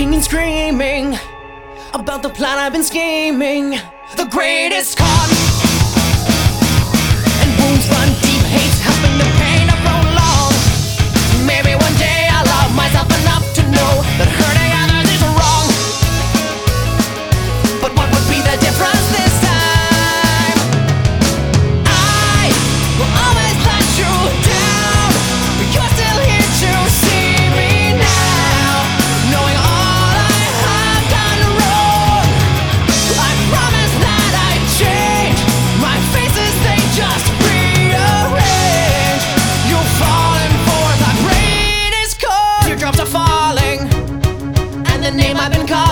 kicking and screaming about the plan I've been scheming. The greatest con, and wounds run deep, hate's helping the pain to prolong. Maybe one day I'll love myself enough to know that hurting others is wrong. But what would be the difference this time? I will always let you down, but you're still here to see me now. Knowing all I have done wrong, I promise that I'd change. My faces, they just rearrange. You're falling for the greatest cause. Teardrops are falling, and the name I've been calling